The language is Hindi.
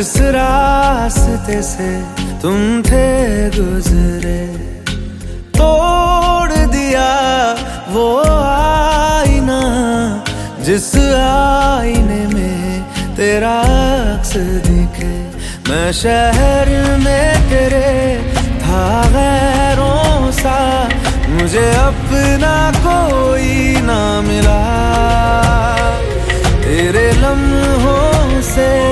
जिस रास्ते से तुम थे गुजरे, तोड़ दिया वो आईना जिस आईने में तेरा अक्स दिखे। मैं शहर में तेरे था गैरों सा, मुझे अपना कोई ना मिला। तेरे लम्हों से